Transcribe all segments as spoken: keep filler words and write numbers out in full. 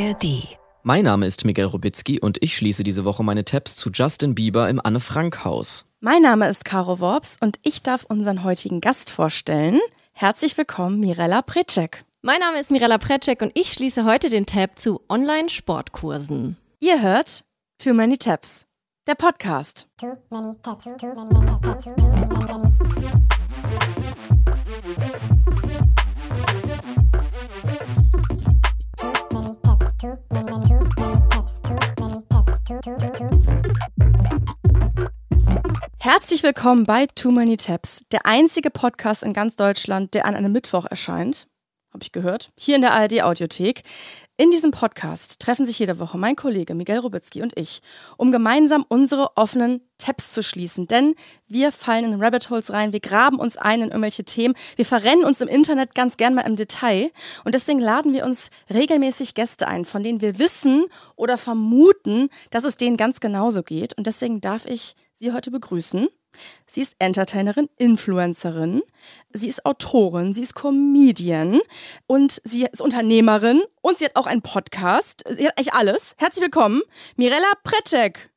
R D. Mein Name ist Miguel Robitzky und ich schließe diese Woche meine Tabs zu Justin Bieber im Anne-Frank-Haus. Mein Name ist Caro Worps und ich darf unseren heutigen Gast vorstellen. Herzlich willkommen, Mirella Precek. Mein Name ist Mirella Precek und ich schließe heute den Tab zu Online-Sportkursen. Ihr hört Too Many Tabs, der Podcast. Too many tabs, too many tabs, too many, many. Herzlich willkommen bei Too Many Tabs, der einzige Podcast in ganz Deutschland, der an einem Mittwoch erscheint. Habe ich gehört. Hier in der A R D-Audiothek. In diesem Podcast treffen sich jede Woche mein Kollege Miguel Robitzky und ich, um gemeinsam unsere offenen Tabs zu schließen. Denn wir fallen in Rabbit Holes rein, wir graben uns ein in irgendwelche Themen, wir verrennen uns im Internet ganz gern mal im Detail. Und deswegen laden wir uns regelmäßig Gäste ein, von denen wir wissen oder vermuten, dass es denen ganz genauso geht. Und deswegen darf ich sie heute begrüßen. Sie ist Entertainerin, Influencerin, sie ist Autorin, sie ist Comedian und sie ist Unternehmerin und sie hat auch einen Podcast. Sie hat eigentlich alles. Herzlich willkommen, Mirella Precek.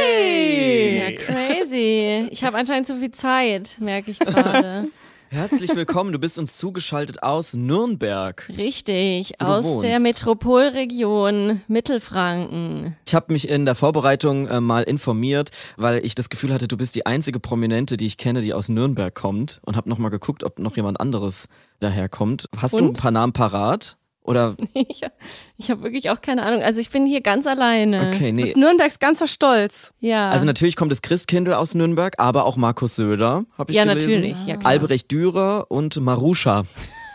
Hey! Ja, crazy. Ich habe anscheinend zu viel Zeit, merke ich gerade. Herzlich willkommen, du bist uns zugeschaltet aus Nürnberg. Richtig, Wo du aus wohnst. der Metropolregion Mittelfranken. Ich habe mich in der Vorbereitung äh, mal informiert, weil ich das Gefühl hatte, du bist die einzige Prominente, die ich kenne, die aus Nürnberg kommt und habe nochmal geguckt, ob noch jemand anderes daherkommt. Hast du Und? ein paar Namen parat? Oder? Ich, ich habe wirklich auch keine Ahnung. Also ich bin hier ganz alleine. Okay, Du nee. bist Nürnbergs ganzer Stolz. Ja, Also natürlich kommt das Christkindl aus Nürnberg, aber auch Markus Söder, habe ich ja gelesen. natürlich. Ja, klar. Albrecht Dürer und Maruscha.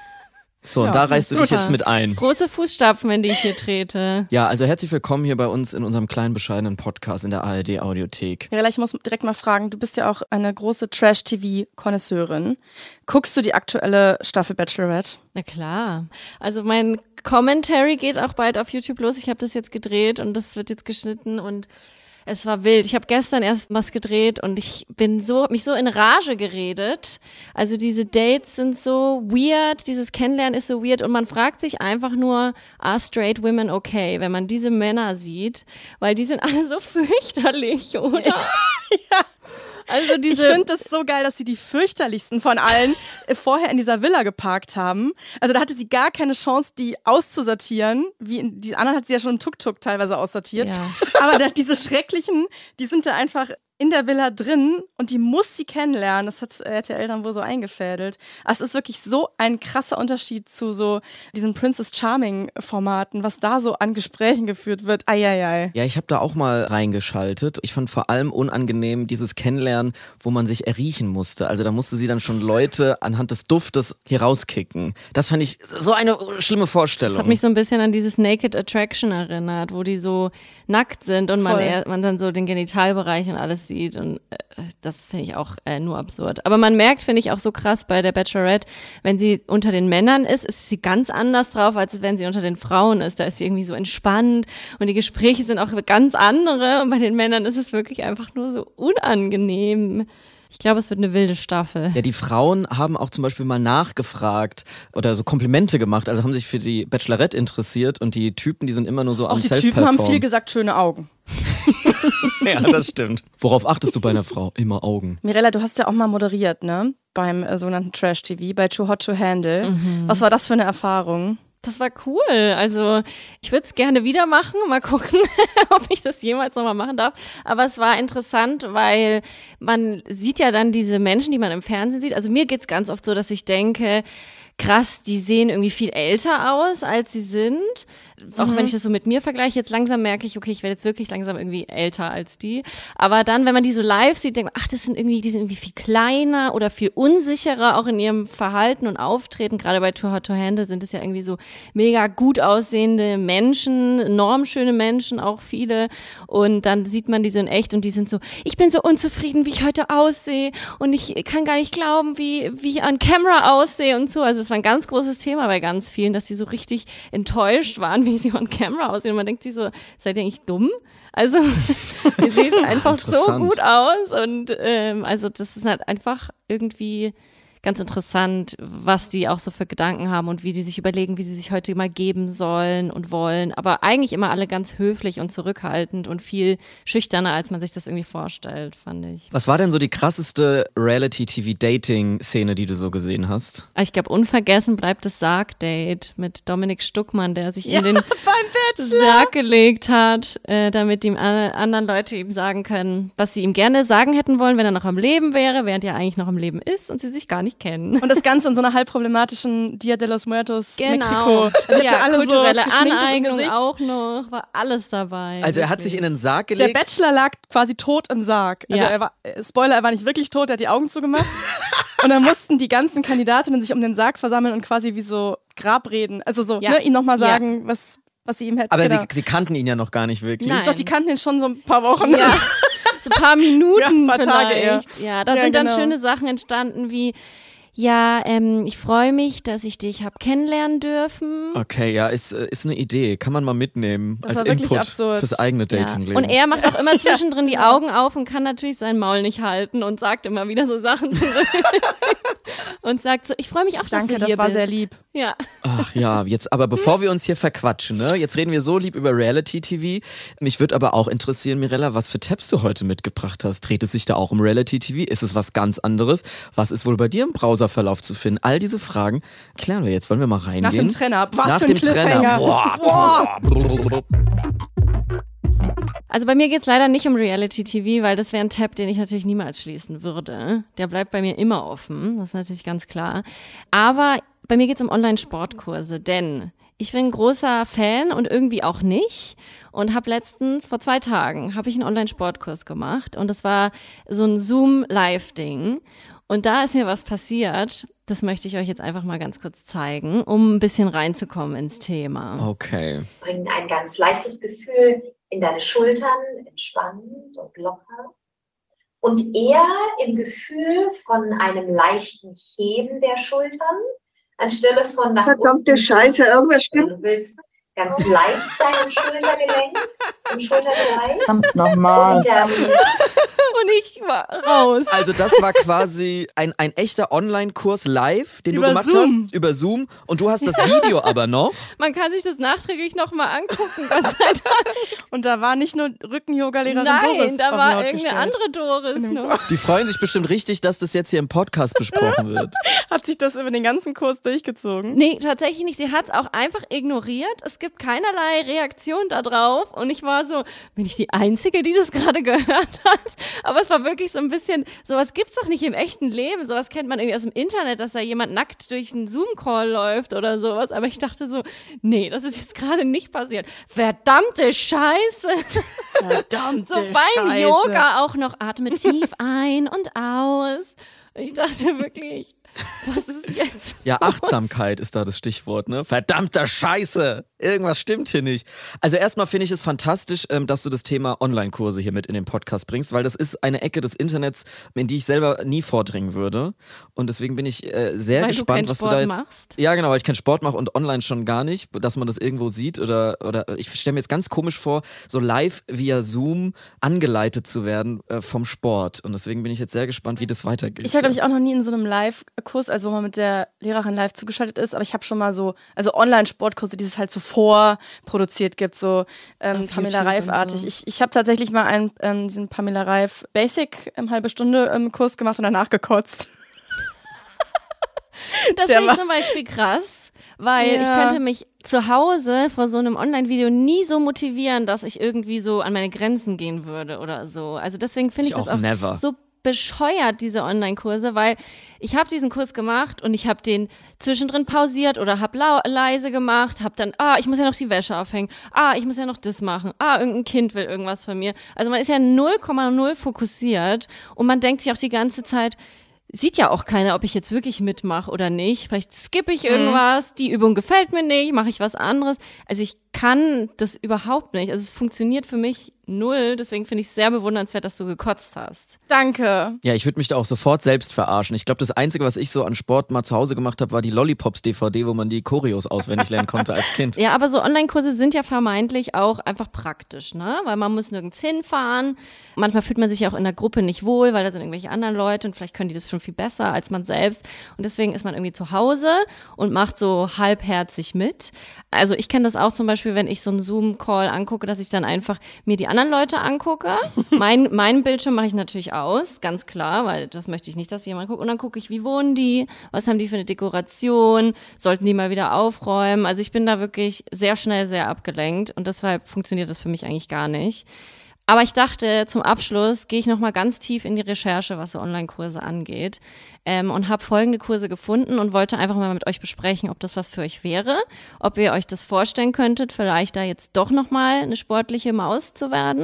So, und Ja, da reißt du dich super. jetzt mit ein. Große Fußstapfen, in die ich hier trete. Ja, also herzlich willkommen hier bei uns in unserem kleinen, bescheidenen Podcast in der A R D-Audiothek. Mirella, ich muss direkt mal fragen, du bist ja auch eine große Trash-T V-Konnoisseurin. Guckst du die aktuelle Staffel Bachelorette? Na klar. Also mein Commentary geht auch bald auf YouTube los. Ich habe das jetzt gedreht und das wird jetzt geschnitten und es war wild. Ich habe gestern erst was gedreht und ich bin so, hab mich so in Rage geredet. Also diese Dates sind so weird, dieses Kennenlernen ist so weird und man fragt sich einfach nur, are straight women okay, wenn man diese Männer sieht, weil die sind alle so fürchterlich, oder? Ja. Also Ich diese finde das so geil, dass sie die fürchterlichsten von allen äh, vorher in dieser Villa geparkt haben. Also da hatte sie gar keine Chance, die auszusortieren. Wie in, die anderen hat sie ja schon im Tuk-Tuk teilweise aussortiert. Ja. Aber da, diese schrecklichen, die sind da einfach in der Villa drin und die muss sie kennenlernen. Das hat R T L dann wohl so eingefädelt. Also es ist wirklich so ein krasser Unterschied zu so diesen Princess Charming-Formaten, was da so an Gesprächen geführt wird. Eieiei. Ja, ich habe da auch mal reingeschaltet. Ich fand vor allem unangenehm dieses Kennenlernen, wo man sich erriechen musste. Also da musste sie dann schon Leute anhand des Duftes hier rauskicken. Das fand ich so eine schlimme Vorstellung. Das hat mich so ein bisschen an dieses Naked Attraction erinnert, wo die so nackt sind und man, Voll. eher, man dann so den Genitalbereich und alles sieht und äh, das finde ich auch äh, nur absurd. Aber man merkt, finde ich auch so krass bei der Bachelorette, wenn sie unter den Männern ist, ist sie ganz anders drauf, als wenn sie unter den Frauen ist. Da ist sie irgendwie so entspannt und die Gespräche sind auch ganz andere und bei den Männern ist es wirklich einfach nur so unangenehm. Ich glaube, es wird eine wilde Staffel. Ja, die Frauen haben auch zum Beispiel mal nachgefragt oder so Komplimente gemacht, also haben sich für die Bachelorette interessiert und die Typen, die sind immer nur so Auch am die Typen Self-Perform. haben viel gesagt, schöne Augen. Ja, das stimmt. Worauf achtest du bei einer Frau? Immer Augen. Mirella, du hast ja auch mal moderiert, ne? Beim äh, sogenannten Trash-T V, bei Too Hot to Handle. Mhm. Was war das für eine Erfahrung? Das war cool. Also ich würde es gerne wieder machen. Mal gucken, ob ich das jemals nochmal machen darf. Aber es war interessant, weil man sieht ja dann diese Menschen, die man im Fernsehen sieht. Also mir geht's ganz oft so, dass ich denke, krass, die sehen irgendwie viel älter aus, als sie sind. Auch wenn ich das so mit mir vergleiche, jetzt langsam merke ich, okay, ich werde jetzt wirklich langsam irgendwie älter als die. Aber dann, wenn man die so live sieht, denkt man, ach, das sind irgendwie, die sind irgendwie viel kleiner oder viel unsicherer auch in ihrem Verhalten und Auftreten. Gerade bei Too Hot to Handle sind es ja irgendwie so mega gut aussehende Menschen, normschöne Menschen, auch viele. Und dann sieht man die so in echt und die sind so, ich bin so unzufrieden, wie ich heute aussehe und ich kann gar nicht glauben, wie, wie ich an Camera aussehe und so. Also das war ein ganz großes Thema bei ganz vielen, dass sie so richtig enttäuscht waren, wie sie on camera aussehen. Und man denkt sich so, seid ihr eigentlich dumm? Also, ihr seht einfach so Interessant. gut aus. Und ähm, also das ist halt einfach irgendwie ganz interessant, was die auch so für Gedanken haben und wie die sich überlegen, wie sie sich heute mal geben sollen und wollen. Aber eigentlich immer alle ganz höflich und zurückhaltend und viel schüchterner, als man sich das irgendwie vorstellt, fand ich. Was war denn so die krasseste Reality-T V-Dating-Szene, die du so gesehen hast? Ich glaube, unvergessen bleibt das Sarg-Date mit Dominik Stuckmann, der sich Ja, in den beim Bachelor. Sarg gelegt hat, äh, damit die a- anderen Leute ihm sagen können, was sie ihm gerne sagen hätten wollen, wenn er noch am Leben wäre, während er eigentlich noch am Leben ist und sie sich gar nicht kennen. Und das Ganze in so einer halb problematischen Dia de los Muertos Genau. Mexiko. Also Ja, alle kulturelle so was Geschminktes im Aneignung Gesicht. auch noch, war alles dabei. Also er hat wirklich. sich in den Sarg Der gelegt. Bachelor lag quasi tot im Sarg. Also Ja. er war, äh, Spoiler, er war nicht wirklich tot, er hat die Augen zugemacht. Und dann mussten die ganzen Kandidatinnen sich um den Sarg versammeln und quasi wie so Grabreden, also so, Ja. ne, ihm nochmal Ja. sagen, was, was sie ihm hätten. Aber genau. sie, sie kannten ihn ja noch gar nicht wirklich. Nein. Doch, die kannten ihn schon so ein paar Wochen. Ja, so ein paar Minuten Ja, ein paar Tage vielleicht. Ja, da Ja, sind dann genau. schöne Sachen entstanden wie, ja, ähm, ich freue mich, dass ich dich habe kennenlernen dürfen. Okay, ja, ist, äh, ist eine Idee. Kann man mal mitnehmen Das als war wirklich Input absurd. fürs eigene Ja. Datingleben. Und er macht auch immer zwischendrin die Augen auf und kann natürlich sein Maul nicht halten und sagt immer wieder so Sachen zurück. Und sagt so, ich freue mich auch, dass Danke, du das hier war bist. sehr lieb. Ja. Ach ja, jetzt aber bevor wir uns hier verquatschen, ne? Jetzt reden wir so lieb über Reality-T V. Mich würde aber auch interessieren, Mirella, was für Tabs du heute mitgebracht hast. Dreht es sich da auch um Reality-T V? Ist es was ganz anderes? Was ist wohl bei dir im Browserverlauf zu finden? All diese Fragen klären wir jetzt. Wollen wir mal reingehen? Nach dem Trenner. Was Nach für ein dem Trenner. Cliffhanger. Boah. Boah. Also bei mir geht's leider nicht um Reality-T V, weil das wäre ein Tab, den ich natürlich niemals schließen würde. Der bleibt bei mir immer offen, das ist natürlich ganz klar. Aber bei mir geht's um Online-Sportkurse, denn ich bin ein großer Fan und irgendwie auch nicht und habe letztens, vor zwei Tagen, habe ich einen Online-Sportkurs gemacht und das war so ein Zoom-Live-Ding. Und da ist mir was passiert, das möchte ich euch jetzt einfach mal ganz kurz zeigen, um ein bisschen reinzukommen ins Thema. Okay. Bringen ein ganz leichtes Gefühl in deine Schultern, entspannend und locker. Und eher im Gefühl von einem leichten Heben der Schultern, anstelle von nach Verdammte unten. Scheiße, irgendwas stimmt. Du willst ganz leicht sein im Schultergelenk, im Schulterbereich. Verdammt nochmal. Und ähm, Und ich war raus. Also das war quasi ein, ein echter Online-Kurs live, den Über du gemacht Zoom. hast, über Zoom. Und du hast das Video aber noch. Man kann sich das nachträglich nochmal angucken, Gott sei Dank. Und da war nicht nur Rücken-Yoga-Lehrerin Doris Nein, da auf die war Haut irgendeine gestellt. andere Doris noch. Die freuen sich bestimmt richtig, dass das jetzt hier im Podcast besprochen wird. Hat sich das über den ganzen Kurs durchgezogen? Nee, tatsächlich nicht. Sie hat es auch einfach ignoriert. Es gibt keinerlei Reaktion darauf. Und ich war so, bin ich die Einzige, die das gerade gehört hat? Aber es war wirklich so ein bisschen, sowas gibt's doch nicht im echten Leben. Sowas kennt man irgendwie aus dem Internet, dass da jemand nackt durch einen Zoom-Call läuft oder sowas. Aber ich dachte so, nee, das ist jetzt gerade nicht passiert. Verdammte Scheiße. Verdammte So beim Scheiße. Yoga auch noch, atme tief ein und aus. Ich dachte wirklich, was ist jetzt? Ja, Achtsamkeit ist da das Stichwort, ne? Verdammter Scheiße! Irgendwas stimmt hier nicht. Also erstmal finde ich es fantastisch, ähm, dass du das Thema Online-Kurse hier mit in den Podcast bringst, weil das ist eine Ecke des Internets, in die ich selber nie vordringen würde. Und deswegen bin ich äh, sehr Weil du gespannt, keinen was Sport du da jetzt. machst? Ja, genau, weil ich keinen Sport mache und online schon gar nicht, dass man das irgendwo sieht oder oder ich stelle mir jetzt ganz komisch vor, so live via Zoom angeleitet zu werden äh, vom Sport. Und deswegen bin ich jetzt sehr gespannt, wie das weitergeht. Ich war, glaube ich, auch noch nie in so einem Live-Kurs, also wo man mit der Lehrerin live zugeschaltet ist, aber ich habe schon mal so, also Online-Sportkurse, die es halt so vorproduziert gibt, so ähm, Auf Pamela YouTube Reif-artig. und so. Ich, ich habe tatsächlich mal einen, ähm, diesen Pamela Reif Basic ähm, halbe Stunde ähm, Kurs gemacht und danach gekotzt. Das Der finde ich war- zum Beispiel krass, weil Ja. ich könnte mich zu Hause vor so einem Online-Video nie so motivieren, dass ich irgendwie so an meine Grenzen gehen würde oder so. Also deswegen finde ich, Ich das auch auch never. so bescheuert, diese Online-Kurse, weil ich habe diesen Kurs gemacht und ich habe den zwischendrin pausiert oder habe leise gemacht, habe dann, ah, ich muss ja noch die Wäsche aufhängen, ah, ich muss ja noch das machen, ah, irgendein Kind will irgendwas von mir. Also man ist ja null Komma null fokussiert und man denkt sich auch die ganze Zeit, sieht ja auch keiner, ob ich jetzt wirklich mitmache oder nicht. Vielleicht skippe ich irgendwas, die Übung gefällt mir nicht, mache ich was anderes. Also ich kann das überhaupt nicht. Also es funktioniert für mich null, deswegen finde ich es sehr bewundernswert, dass du gekotzt hast. Danke. Ja, ich würde mich da auch sofort selbst verarschen. Ich glaube, das Einzige, was ich so an Sport mal zu Hause gemacht habe, war die Lollipops-D V D, wo man die Choreos auswendig lernen konnte als Kind. Ja, aber so Online-Kurse sind ja vermeintlich auch einfach praktisch, ne? Weil man muss nirgends hinfahren. Manchmal fühlt man sich ja auch in der Gruppe nicht wohl, weil da sind irgendwelche anderen Leute und vielleicht können die das schon viel besser als man selbst. Und deswegen ist man irgendwie zu Hause und macht so halbherzig mit. Also ich kenne das auch zum Beispiel, wenn ich so einen Zoom-Call angucke, dass ich dann einfach mir die anderen Leute angucke. Mein, meinen Bildschirm mache ich natürlich aus, ganz klar, weil das möchte ich nicht, dass jemand guckt. Und dann gucke ich, wie wohnen die, was haben die für eine Dekoration, sollten die mal wieder aufräumen. Also ich bin da wirklich sehr schnell sehr abgelenkt und deshalb funktioniert das für mich eigentlich gar nicht. Aber ich dachte, zum Abschluss gehe ich nochmal ganz tief in die Recherche, was so Online-Kurse angeht, ähm, und habe folgende Kurse gefunden und wollte einfach mal mit euch besprechen, ob das was für euch wäre, ob ihr euch das vorstellen könntet, vielleicht da jetzt doch nochmal eine sportliche Maus zu werden.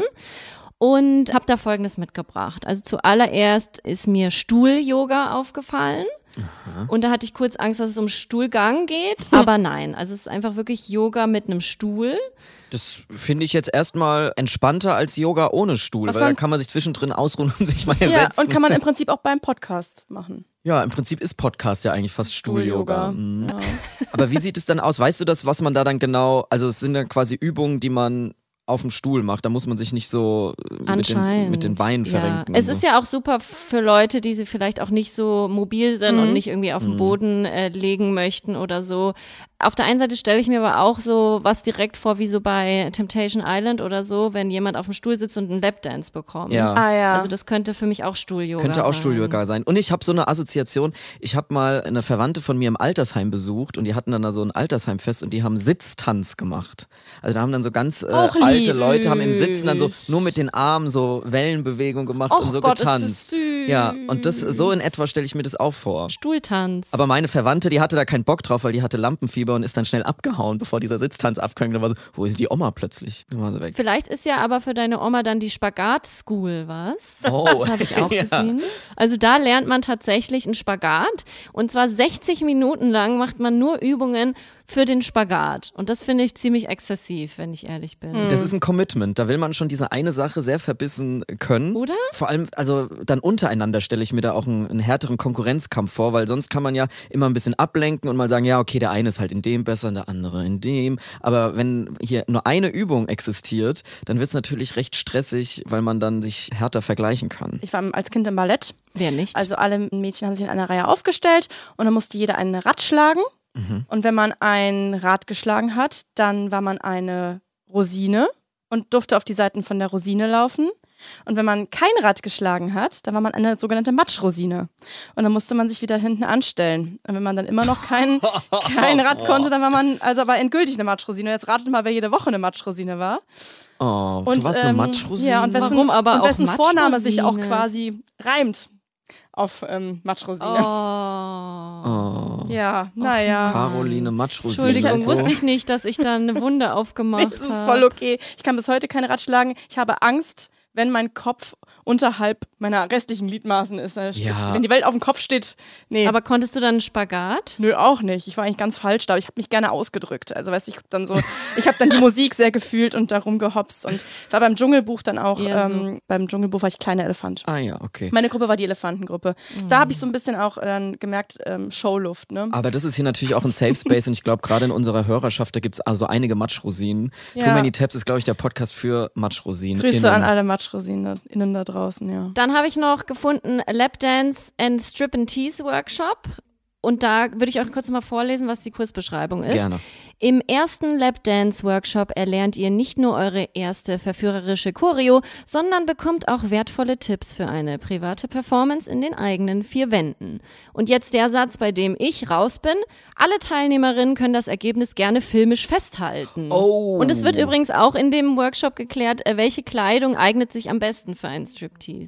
Und habe da Folgendes mitgebracht. Also zuallererst ist mir Stuhl-Yoga aufgefallen. Aha. Und da hatte ich kurz Angst, dass es um Stuhlgang geht, aber nein, also es ist einfach wirklich Yoga mit einem Stuhl. Das finde ich jetzt erstmal entspannter als Yoga ohne Stuhl, Was weil man- da kann man sich zwischendrin ausruhen und sich mal Ja, ersetzen. und kann man im Prinzip auch beim Podcast machen. Ja, im Prinzip ist Podcast ja eigentlich fast Stuhl-Yoga. Mhm. Ja. Aber wie sieht es dann aus? Weißt du das, was man da dann genau, also es sind dann quasi Übungen, die man auf dem Stuhl macht, da muss man sich nicht so äh, mit den, Anscheinend. mit den Beinen verrenken. Ja. Es und ist so. ja auch super für Leute, die sie vielleicht auch nicht so mobil sind Mhm. und nicht irgendwie auf den Boden äh, legen möchten oder so. Auf der einen Seite stelle ich mir aber auch so was direkt vor, wie so bei Temptation Island oder so, wenn jemand auf dem Stuhl sitzt und einen Lapdance bekommt. Ja. Ah ja. Also das könnte für mich auch Stuhl-Yoga sein. Könnte auch Stuhl-Yoga sein. Und ich habe so eine Assoziation, ich habe mal eine Verwandte von mir im Altersheim besucht und die hatten dann da so ein Altersheimfest und die haben Sitztanz gemacht. Also da haben dann so ganz äh, Auch lieb. alte Leute haben im Sitzen dann so nur mit den Armen so Wellenbewegungen gemacht Och und so Gott, getanzt. ist das süß. Ja, und das so in etwa stelle ich mir das auch vor. Stuhltanz. Aber meine Verwandte, die hatte da keinen Bock drauf, weil die hatte Lampenfieber und ist dann schnell abgehauen, bevor dieser Sitztanz abkam. Dann war so, wo ist die Oma plötzlich? Dann war sie weg. Vielleicht ist ja aber für deine Oma dann die Spagat-School was. Oh. Das habe ich auch Ja. gesehen. Also da lernt man tatsächlich einen Spagat. Und zwar sechzig Minuten lang macht man nur Übungen für den Spagat. Und das finde ich ziemlich exzessiv, wenn ich ehrlich bin. Das ist ein Commitment. Da will man schon diese eine Sache sehr verbissen können. Oder? Vor allem, also dann untereinander stelle ich mir da auch einen, einen härteren Konkurrenzkampf vor, weil sonst kann man ja immer ein bisschen ablenken und mal sagen, ja, okay, der eine ist halt in dem besser, der andere in dem. Aber wenn hier nur eine Übung existiert, dann wird es natürlich recht stressig, weil man dann sich härter vergleichen kann. Ich war als Kind im Ballett. Wer nicht? Also alle Mädchen haben sich in einer Reihe aufgestellt und dann musste jeder ein Rad schlagen. Und wenn man ein Rad geschlagen hat, dann war man eine Rosine und durfte auf die Seiten von der Rosine laufen. Und wenn man kein Rad geschlagen hat, dann war man eine sogenannte Matschrosine. Und dann musste man sich wieder hinten anstellen. Und wenn man dann immer noch kein, kein Rad konnte, dann war man also aber endgültig eine Matschrosine. Jetzt ratet mal, wer jede Woche eine Matschrosine war. Oh, Und, du warst eine ähm, Matschrosine? Ja, und wessen, Warum aber und auch wessen Vorname sich auch Matschrosine? quasi reimt auf ähm, Matschrosine. Oh. Oh. Ja, naja. Caroline Matschrosine. Entschuldigung, so. wusste ich nicht, dass ich da eine Wunde aufgemacht Es ist habe. voll okay. Ich kann bis heute kein Rad schlagen. Ich habe Angst, wenn mein Kopf unterhalb meiner restlichen Gliedmaßen ist. Dann Ja. Wenn die Welt auf dem Kopf steht. Nee. Aber konntest du dann einen Spagat? Nö, auch nicht. Ich war eigentlich ganz falsch da, aber ich habe mich gerne ausgedrückt. Also weißt du, ich habe dann so, ich habe dann die Musik sehr gefühlt und da rumgehopst und war beim Dschungelbuch dann auch, Ja, so. ähm, beim Dschungelbuch war ich kleiner Elefant. Ah ja, okay. Meine Gruppe war die Elefantengruppe. Da habe ich so ein bisschen auch äh, gemerkt, ähm, Showluft, ne? Aber das ist hier natürlich auch ein Safe Space und ich glaube, gerade in unserer Hörerschaft, da gibt es also einige Matschrosinen. Ja. Too Many Tabs ist, glaube ich, der Podcast für Matschrosinen. Grüße innen. an alle Matschrosinen innen da draußen, ja. Dann habe ich noch gefunden Lapdance and Strip and Tease Workshop. Und da würde ich euch kurz mal vorlesen, was die Kursbeschreibung ist. Gerne. Im ersten Lapdance-Workshop erlernt ihr nicht nur eure erste verführerische Choreo, sondern bekommt auch wertvolle Tipps für eine private Performance in den eigenen vier Wänden. Und jetzt der Satz, bei dem ich raus bin. Alle Teilnehmerinnen können das Ergebnis gerne filmisch festhalten. Oh. Und es wird übrigens auch in dem Workshop geklärt, äh, welche Kleidung eignet sich am besten für einen Striptease.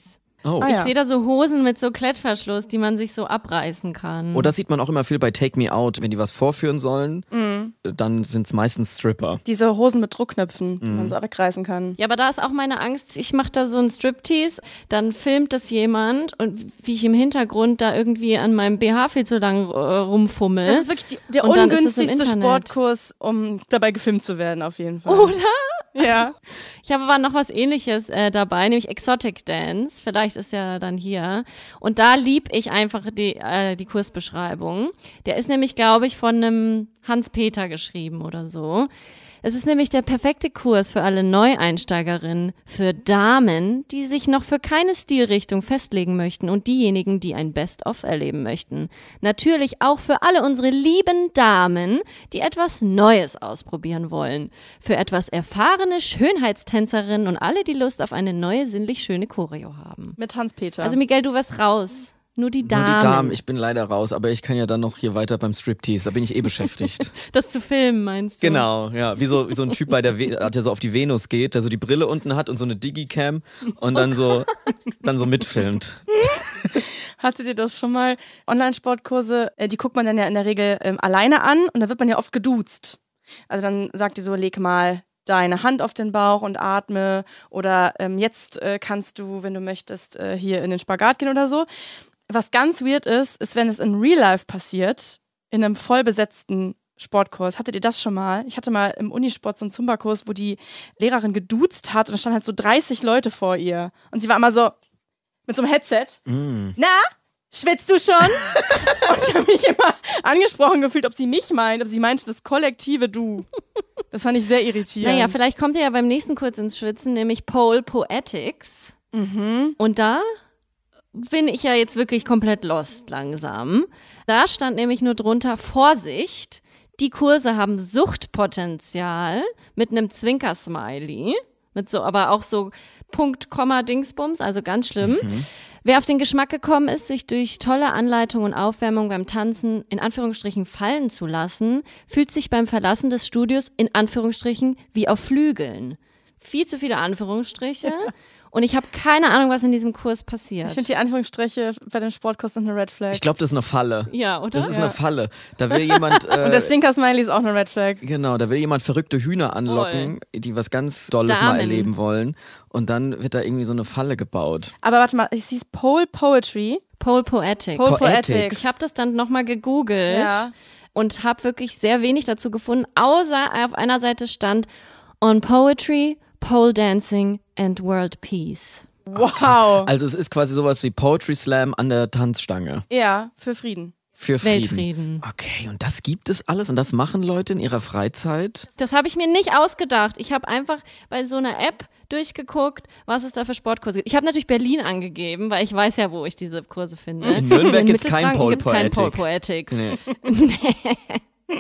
Oh. Ah, Ich ja. sehe da so Hosen mit so Klettverschluss, die man sich so abreißen kann. Oh, das sieht man auch immer viel bei Take Me Out. Wenn die was vorführen sollen, Mhm. dann sind es meistens Stripper. Diese Hosen mit Druckknöpfen, die Mhm. man so wegreißen kann. Ja, aber da ist auch meine Angst, ich mache da so einen Striptease, dann filmt das jemand und wie ich im Hintergrund da irgendwie an meinem B H viel zu lang äh, rumfummel. Das ist wirklich die, der Und dann ist es im ungünstigste Internet. Sportkurs, um dabei gefilmt zu werden, auf jeden Fall. Oder? Ja. Ich habe aber noch was Ähnliches äh, dabei, nämlich Exotic Dance. Vielleicht ist ja dann hier. Und da lieb ich einfach die, äh, die Kursbeschreibung. Der ist nämlich, glaube ich, von einem Hans-Peter geschrieben oder so. Es ist nämlich der perfekte Kurs für alle Neueinsteigerinnen, für Damen, die sich noch für keine Stilrichtung festlegen möchten und diejenigen, die ein Best-of erleben möchten. Natürlich auch für alle unsere lieben Damen, die etwas Neues ausprobieren wollen. Für etwas erfahrene Schönheitstänzerinnen und alle, die Lust auf eine neue, sinnlich schöne Choreo haben. Mit Hans-Peter. Also Miguel, du wirst raus. Nur die Damen. Nur die Damen, ich bin leider raus, aber ich kann ja dann noch hier weiter beim Striptease, da bin ich eh beschäftigt. Das zu filmen, meinst du? Genau, ja, wie so, wie so ein Typ bei der, We der so auf die Venus geht, der so die Brille unten hat und so eine Digicam und dann so, dann so mitfilmt. Hattet ihr das schon mal? Online-Sportkurse, äh, die guckt man dann ja in der Regel ähm, alleine an und da wird man ja oft geduzt. Also dann sagt die so, leg mal deine Hand auf den Bauch und atme oder ähm, jetzt äh, kannst du, wenn du möchtest, äh, hier in den Spagat gehen oder so. Was ganz weird ist, ist, wenn es in Real Life passiert, in einem vollbesetzten Sportkurs. Hattet ihr das schon mal? Ich hatte mal im Unisport so einen Zumba-Kurs, wo die Lehrerin geduzt hat und da standen halt so dreißig Leute vor ihr. Und sie war immer so mit so einem Headset. Mm. Na, schwitzt du schon? Und ich habe mich immer angesprochen gefühlt, ob sie mich meint, ob sie meinte das kollektive Du. Das fand ich sehr irritierend. Naja, vielleicht kommt ihr ja beim nächsten kurz ins Schwitzen, nämlich Pole Poetics. Mhm. Und da bin ich ja jetzt wirklich komplett lost langsam. Da stand nämlich nur drunter, Vorsicht, die Kurse haben Suchtpotenzial mit einem Zwinker-Smiley, mit so, aber auch so Punkt, Komma, Dingsbums, also ganz schlimm. Mhm. Wer auf den Geschmack gekommen ist, sich durch tolle Anleitung und Aufwärmung beim Tanzen in Anführungsstrichen fallen zu lassen, fühlt sich beim Verlassen des Studios in Anführungsstrichen wie auf Flügeln. Viel zu viele Anführungsstriche. Und ich habe keine Ahnung, was in diesem Kurs passiert. Ich finde die Anführungsstriche bei dem Sportkurs sind eine Red Flag. Ich glaube, das ist eine Falle. Ja, oder? Das ist Ja. eine Falle. Da will jemand. Äh, Und der Stinker-Smiley ist auch eine Red Flag. Genau, da will jemand verrückte Hühner anlocken, die was ganz Dolles Damen. mal erleben wollen. Und dann wird da irgendwie so eine Falle gebaut. Aber warte mal, ich sehe Pole Poetry. Pole Poetics. Pole Poetics. Poetics. Ich habe das dann nochmal gegoogelt Ja. und habe wirklich sehr wenig dazu gefunden, außer auf einer Seite stand On Poetry, Pole Dancing and World Peace. Wow. Also es ist quasi sowas wie Poetry Slam an der Tanzstange. Ja, für Frieden. Für Frieden. Weltfrieden. Okay, und das gibt es alles und das machen Leute in ihrer Freizeit? Das habe ich mir nicht ausgedacht. Ich habe einfach bei so einer App durchgeguckt, was es da für Sportkurse gibt. Ich habe natürlich Berlin angegeben, weil ich weiß ja, wo ich diese Kurse finde. In Nürnberg gibt's kein Mittelfranken Pole gibt's kein Pole Poetic. Poetics. Nee.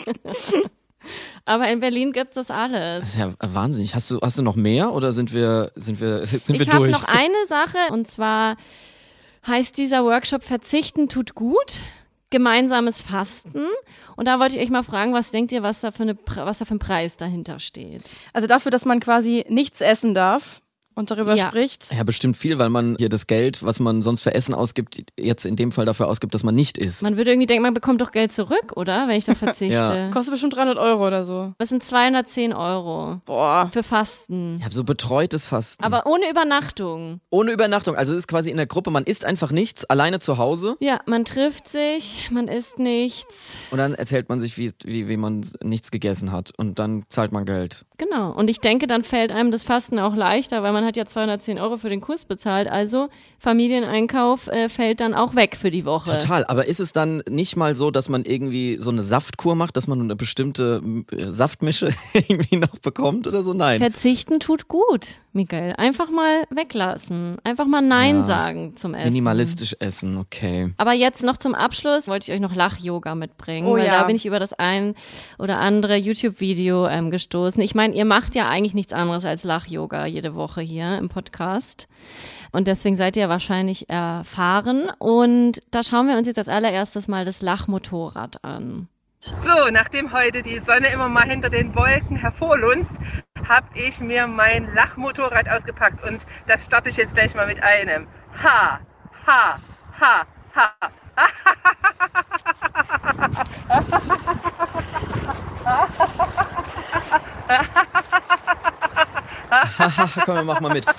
Aber in Berlin gibt es das Das alles. ist ja wahnsinnig. Hast du, hast du noch mehr oder sind wir, sind wir, sind wir Ich habe durch? noch eine Sache und zwar heißt dieser Workshop Verzichten tut gut. Gemeinsames Fasten. Und da wollte ich euch mal fragen, was denkt ihr, was da für, eine, Pre- was da für ein Preis dahinter steht? Also dafür, dass man quasi nichts essen darf und darüber Ja. spricht. Ja, bestimmt viel, weil man hier das Geld, was man sonst für Essen ausgibt, jetzt in dem Fall dafür ausgibt, dass man nicht isst. Man würde irgendwie denken, man bekommt doch Geld zurück, oder? Wenn ich da verzichte. Ja. Kostet bestimmt dreihundert Euro oder so. Das sind zweihundertzehn Euro Boah. für Fasten. Ja, so betreutes Fasten. Aber ohne Übernachtung. Ohne Übernachtung. Also es ist quasi in der Gruppe, man isst einfach nichts, alleine zu Hause Ja, man trifft sich, man isst nichts. und dann erzählt man sich, wie, wie, wie man nichts gegessen hat und dann zahlt man Geld. Genau. Und ich denke, dann fällt einem das Fasten auch leichter, weil man hat ja zweihundertzehn Euro für den Kurs bezahlt. Also Familieneinkauf äh, fällt dann auch weg für die Woche. Total, aber ist es dann nicht mal so, dass man irgendwie so eine Saftkur macht, dass man eine bestimmte äh, Saftmische irgendwie noch bekommt oder so? Nein. Verzichten tut gut, Michael. Einfach mal weglassen. Einfach mal Nein Ja. sagen zum Essen. Minimalistisch essen, okay. Aber jetzt noch zum Abschluss wollte ich euch noch Lach-Yoga mitbringen, Oh weil ja. da bin ich über das ein oder andere YouTube-Video ähm, gestoßen. Ich meine, ihr macht ja eigentlich nichts anderes als Lach-Yoga jede Woche hier im Podcast. Und deswegen seid ihr wahrscheinlich erfahren. Und da schauen wir uns jetzt als allererstes mal das Lachmotorrad an. So, nachdem heute die Sonne immer mal hinter den Wolken hervorlunzt, habe ich mir mein Lachmotorrad ausgepackt und das starte ich jetzt gleich mal mit einem ha, ha, ha, ha. Komm, wir machen mal mit.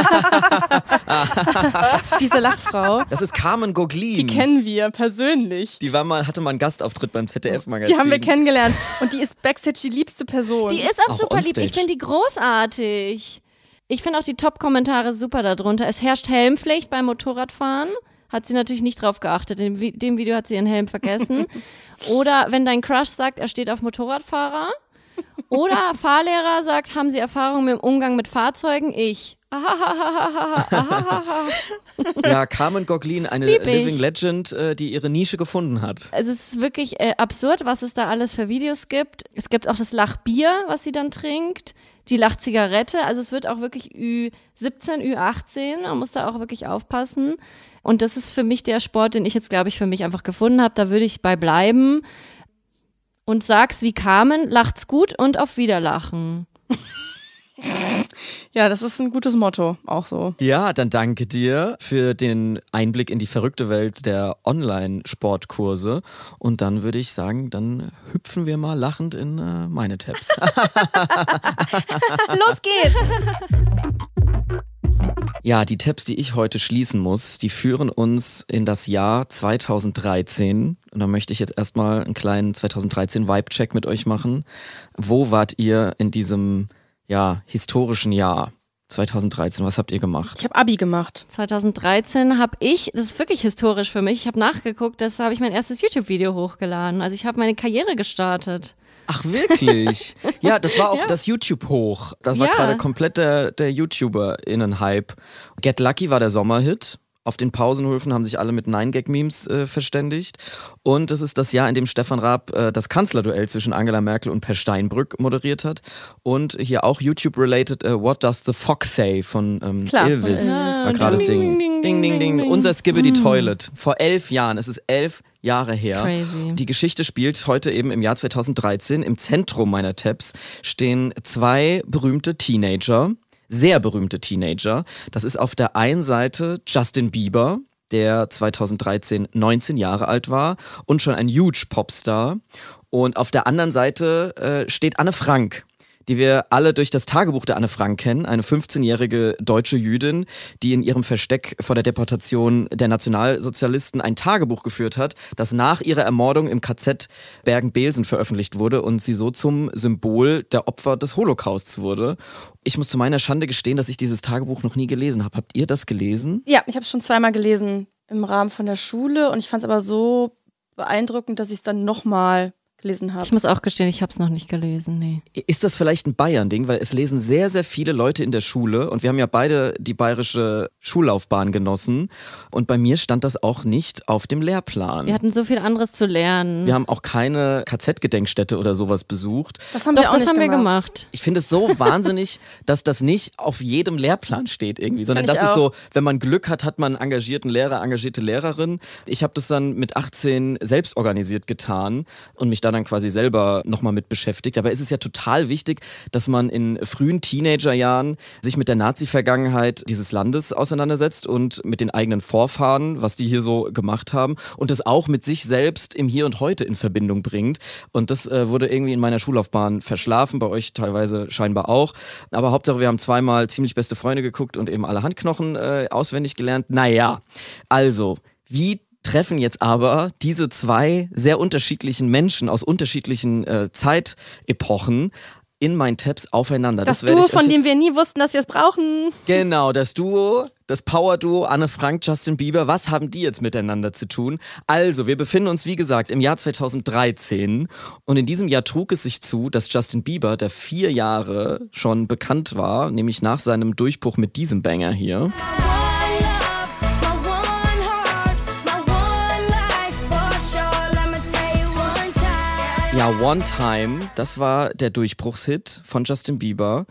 Diese Lachfrau. Das ist Carmen Goglin. Die kennen wir persönlich. Die war mal, hatte mal einen Gastauftritt beim Z D F-Magazin. Die haben wir kennengelernt. Und die ist Backstage die liebste Person. Die ist auch, Auch super lieb. onstage. Ich finde die großartig. Ich finde auch die Top-Kommentare super darunter. Es herrscht Helmpflicht beim Motorradfahren. Hat sie natürlich nicht drauf geachtet. In Vi- dem Video hat sie ihren Helm vergessen. Oder wenn dein Crush sagt, er steht auf Motorradfahrer. Oder Fahrlehrer sagt, haben Sie Erfahrung mit dem Umgang mit Fahrzeugen? Ich. Ja, Carmen Goglin, eine Lieb ich. Living Legend, äh, die ihre Nische gefunden hat. Also es ist wirklich äh, absurd, was es da alles für Videos gibt. Es gibt auch das Lachbier, was sie dann trinkt. Die Lachzigarette. Also es wird auch wirklich Ü siebzehn, Ü achtzehn. Man muss da auch wirklich aufpassen. Und das ist für mich der Sport, den ich jetzt, glaube ich, für mich einfach gefunden habe. Da würde ich bei bleiben. Und sag's wie Carmen, lacht's gut und auf Wiederlachen. Ja, das ist ein gutes Motto, auch so. Ja, dann danke dir für den Einblick in die verrückte Welt der Online-Sportkurse. Und dann würde ich sagen, dann hüpfen wir mal lachend in äh, meine Tabs. Los geht's! Ja, die Tabs, die ich heute schließen muss, die führen uns in das Jahr zweitausenddreizehn. Und da möchte ich jetzt erstmal einen kleinen zweitausenddreizehn-Vibe-Check mit euch machen. Wo wart ihr in diesem, ja, historischen Jahr zweitausenddreizehn? Was habt ihr gemacht? Ich habe Abi gemacht. zweitausenddreizehn habe ich, das ist wirklich historisch für mich, ich habe nachgeguckt, das habe ich mein erstes YouTube-Video hochgeladen. Also ich habe meine Karriere gestartet. Ach, wirklich? Ja, das war auch Ja. das YouTube-Hoch. Das war Ja. gerade komplett der, der YouTuber-Innen-Hype. Get Lucky war der Sommerhit. Auf den Pausenhöfen haben sich alle mit Nein-Gag-Memes äh, verständigt. Und es ist das Jahr, in dem Stefan Raab äh, das Kanzlerduell zwischen Angela Merkel und Per Steinbrück moderiert hat. Und hier auch YouTube-related äh, What Does the Fox Say von ähm, Klar, Ilvis. von Ilvis. War gerade das Ding. Ding, Ding, ding, ding. ding. Unser Skibbity Toilet. Vor elf Jahren. Es ist elf Jahre her. Crazy. Die Geschichte spielt heute eben im Jahr zweitausenddreizehn. Im Zentrum meiner Tabs stehen zwei berühmte Teenager. Sehr berühmte Teenager. Das ist auf der einen Seite Justin Bieber, der zweitausenddreizehn neunzehn Jahre alt war und schon ein huge Popstar. Und auf der anderen Seite äh, steht Anne Frank, die wir alle durch das Tagebuch der Anne Frank kennen, eine fünfzehnjährige deutsche Jüdin, die in ihrem Versteck vor der Deportation der Nationalsozialisten ein Tagebuch geführt hat, das nach ihrer Ermordung im K Z Bergen-Belsen veröffentlicht wurde und sie so zum Symbol der Opfer des Holocausts wurde. Ich muss zu meiner Schande gestehen, dass ich dieses Tagebuch noch nie gelesen habe. Habt ihr das gelesen? Ja, ich habe es schon zweimal gelesen im Rahmen von der Schule und ich fand es aber so beeindruckend, dass ich es dann nochmal gelesen habe. Ich muss auch gestehen, ich habe es noch nicht gelesen, nee. Ist das vielleicht ein Bayern-Ding? Weil es lesen sehr, sehr viele Leute in der Schule und wir haben ja beide die bayerische Schullaufbahn genossen und bei mir stand das auch nicht auf dem Lehrplan. Wir hatten so viel anderes zu lernen. Wir haben auch keine K Z-Gedenkstätte oder sowas besucht. Das haben Doch, wir auch das nicht haben wir gemacht. gemacht. Ich finde es so wahnsinnig, dass das nicht auf jedem Lehrplan steht irgendwie, sondern Find ich das ist auch. so, wenn man Glück hat, hat man einen engagierten Lehrer, engagierte Lehrerin. Ich habe das dann mit achtzehn selbst organisiert getan und mich da dann quasi selber nochmal mit beschäftigt. Aber es ist ja total wichtig, dass man in frühen Teenagerjahren sich mit der Nazi-Vergangenheit dieses Landes auseinandersetzt und mit den eigenen Vorfahren, was die hier so gemacht haben und das auch mit sich selbst im Hier und Heute in Verbindung bringt. Und das äh, wurde irgendwie in meiner Schullaufbahn verschlafen, bei euch teilweise scheinbar auch. Aber Hauptsache, wir haben zweimal ziemlich beste Freunde geguckt und eben alle Handknochen äh, auswendig gelernt. Naja, also, wie treffen jetzt aber diese zwei sehr unterschiedlichen Menschen aus unterschiedlichen äh, Zeitepochen in meinen Tabs aufeinander. Das, werde Duo, ich euch von jetzt- dem wir nie wussten, dass wir es brauchen. Genau, das Duo, das Power-Duo Anne Frank, Justin Bieber, was haben die jetzt miteinander zu tun? Also, wir befinden uns, wie gesagt, im Jahr zweitausenddreizehn und in diesem Jahr trug es sich zu, dass Justin Bieber, der vier Jahre schon bekannt war, nämlich nach seinem Durchbruch mit diesem Banger hier. Ja, One Time, das war der Durchbruchshit von Justin Bieber.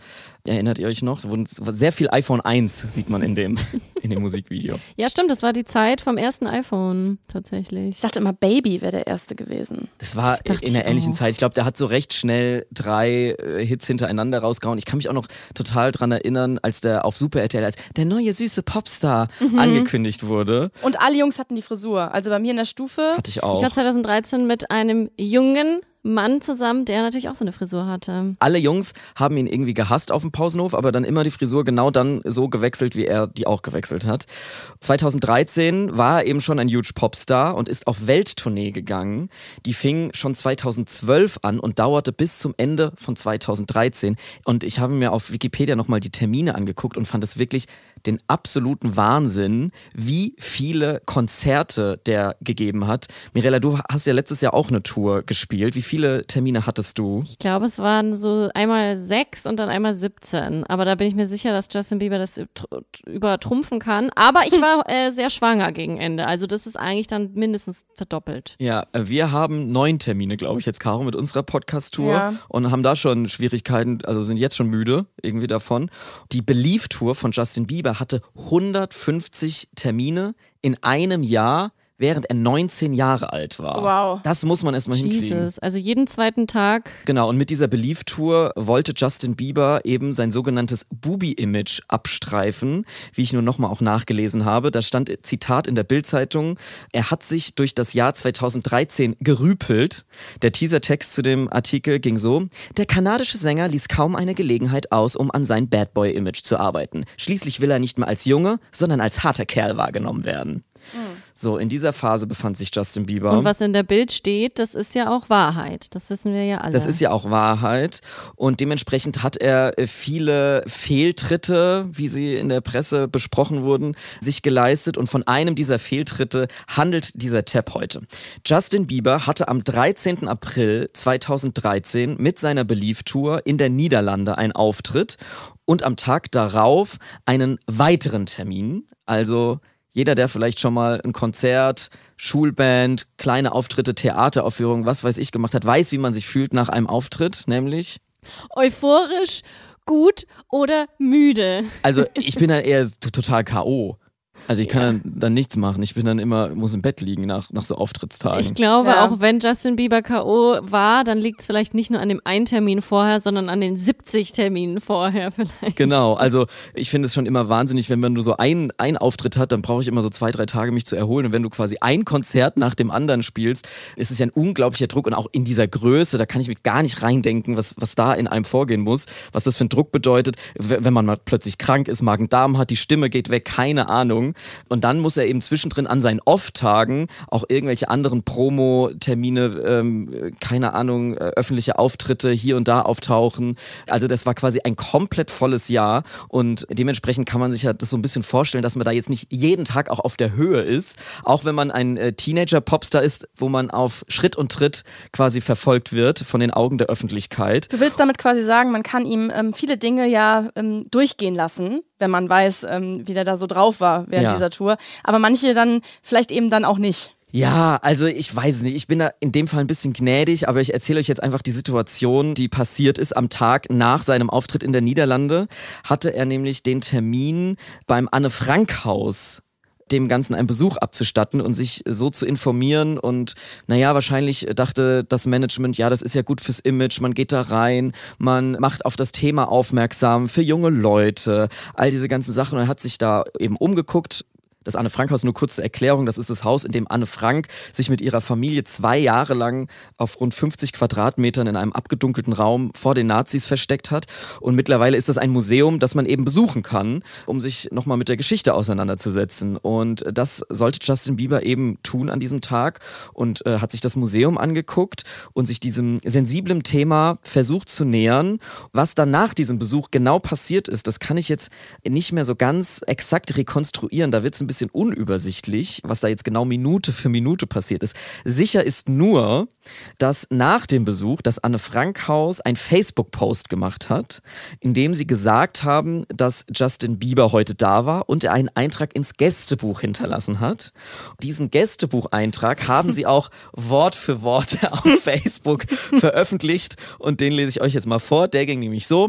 Erinnert ihr euch noch? Da wurden sehr viel iPhone eins sieht man in dem, in dem Musikvideo. Ja, stimmt, das war die Zeit vom ersten iPhone tatsächlich. Ich dachte immer, Baby wäre der erste gewesen. Das war Dachte in der ich ähnlichen auch. Zeit. Ich glaube, der hat so recht schnell drei äh, Hits hintereinander rausgehauen. Ich kann mich auch noch total dran erinnern, als der auf Super R T L als der neue süße Popstar Mhm. angekündigt wurde. Und alle Jungs hatten die Frisur. Also bei mir in der Stufe. Hatte ich Ich auch. war zwanzig dreizehn mit einem jungen Mann zusammen, der natürlich auch so eine Frisur hatte. Alle Jungs haben ihn irgendwie gehasst auf dem Pausenhof, aber dann immer die Frisur genau dann so gewechselt, wie er die auch gewechselt hat. zwanzig dreizehn war er eben schon ein huge Popstar und ist auf Welttournee gegangen. Die fing schon zwanzig zwölf an und dauerte bis zum Ende von zwanzig dreizehn. Und ich habe mir auf Wikipedia nochmal die Termine angeguckt und fand es wirklich den absoluten Wahnsinn, wie viele Konzerte der gegeben hat. Mirella, du hast ja letztes Jahr auch eine Tour gespielt. Wie viele Termine hattest du? Ich glaube, es waren so einmal sechs und dann einmal siebzehn. Aber da bin ich mir sicher, dass Justin Bieber das tr- übertrumpfen kann. Aber ich war äh, sehr schwanger gegen Ende. Also das ist eigentlich dann mindestens verdoppelt. Ja, äh, wir haben neun Termine, glaube ich, jetzt, Caro, mit unserer Podcast-Tour Ja. und haben da schon Schwierigkeiten, also sind jetzt schon müde irgendwie davon. Die Believe-Tour von Justin Bieber hatte hundertfünfzig Termine in einem Jahr, während er neunzehn Jahre alt war. Wow. Das muss man erstmal hinkriegen. Jesus. Also jeden zweiten Tag. Genau, und mit dieser Believe-Tour wollte Justin Bieber eben sein sogenanntes Bubi-Image abstreifen, wie ich nur nochmal auch nachgelesen habe. Da stand, Zitat in der Bild-Zeitung, er hat sich durch das Jahr zwanzig dreizehn gerüpelt. Der Teasertext zu dem Artikel ging so: Der kanadische Sänger ließ kaum eine Gelegenheit aus, um an sein Bad-Boy-Image zu arbeiten. Schließlich will er nicht mehr als Junge, sondern als harter Kerl wahrgenommen werden. So, in dieser Phase befand sich Justin Bieber. Und was in der Bild steht, das ist ja auch Wahrheit. Das wissen wir ja alle. Das ist ja auch Wahrheit und dementsprechend hat er viele Fehltritte, wie sie in der Presse besprochen wurden, sich geleistet und von einem dieser Fehltritte handelt dieser Tab heute. Justin Bieber hatte am dreizehnten April zweitausenddreizehn mit seiner Believe-Tour in der Niederlande einen Auftritt und am Tag darauf einen weiteren Termin, also jeder, der vielleicht schon mal ein Konzert, Schulband, kleine Auftritte, Theateraufführungen, was weiß ich gemacht hat, weiß, wie man sich fühlt nach einem Auftritt, nämlich... Euphorisch, gut oder müde. Also ich bin dann eher t- total K O. Also ich kann Ja. dann, dann nichts machen. Ich bin dann immer, muss im Bett liegen nach, nach so Auftrittstagen. Ich glaube, Ja. auch wenn Justin Bieber K O war, dann liegt es vielleicht nicht nur an dem einen Termin vorher, sondern an den siebzig Terminen vorher vielleicht. Genau, also ich finde es schon immer wahnsinnig, wenn man nur so einen, einen Auftritt hat, dann brauche ich immer so zwei, drei Tage, mich zu erholen. Und wenn du quasi ein Konzert nach dem anderen spielst, ist es ja ein unglaublicher Druck und auch in dieser Größe, da kann ich mir gar nicht reindenken, was, was da in einem vorgehen muss, was das für ein Druck bedeutet, w- wenn man mal plötzlich krank ist, Magen-Darm hat, die Stimme geht weg, keine Ahnung. Und dann muss er eben zwischendrin an seinen Off-Tagen auch irgendwelche anderen Promo-Termine, ähm, keine Ahnung, äh, öffentliche Auftritte hier und da auftauchen. Also das war quasi ein komplett volles Jahr und dementsprechend kann man sich ja das so ein bisschen vorstellen, dass man da jetzt nicht jeden Tag auch auf der Höhe ist, auch wenn man ein äh, Teenager-Popstar ist, wo man auf Schritt und Tritt quasi verfolgt wird von den Augen der Öffentlichkeit. Du willst damit quasi sagen, man kann ihm ähm, viele Dinge ja ähm, durchgehen lassen, wenn man weiß, ähm, wie der da so drauf war während Ja. dieser Tour. Aber manche dann vielleicht eben dann auch nicht. Ja, also ich weiß es nicht. Ich bin da in dem Fall ein bisschen gnädig, aber ich erzähle euch jetzt einfach die Situation, die passiert ist am Tag nach seinem Auftritt in der Niederlande. Hatte er nämlich den Termin beim Anne-Frank-Haus, dem Ganzen einen Besuch abzustatten und sich so zu informieren und naja, wahrscheinlich dachte das Management, ja, das ist ja gut fürs Image, man geht da rein, man macht auf das Thema aufmerksam für junge Leute, all diese ganzen Sachen und er hat sich da eben umgeguckt. Das Anne-Frank-Haus, nur kurz zur Erklärung, das ist das Haus, in dem Anne Frank sich mit ihrer Familie zwei Jahre lang auf rund fünfzig Quadratmetern in einem abgedunkelten Raum vor den Nazis versteckt hat. Und mittlerweile ist das ein Museum, das man eben besuchen kann, um sich nochmal mit der Geschichte auseinanderzusetzen. Und das sollte Justin Bieber eben tun an diesem Tag und äh, hat sich das Museum angeguckt und sich diesem sensiblen Thema versucht zu nähern. Was dann nach diesem Besuch genau passiert ist, das kann ich jetzt nicht mehr so ganz exakt rekonstruieren. Da wird es ein bisschen unübersichtlich, was da jetzt genau Minute für Minute passiert ist. Sicher ist nur, dass nach dem Besuch das Anne-Frank-Haus ein Facebook-Post gemacht hat, in dem sie gesagt haben, dass Justin Bieber heute da war und er einen Eintrag ins Gästebuch hinterlassen hat. Diesen Gästebucheintrag haben sie auch Wort für Wort auf Facebook veröffentlicht und den lese ich euch jetzt mal vor. Der ging nämlich so: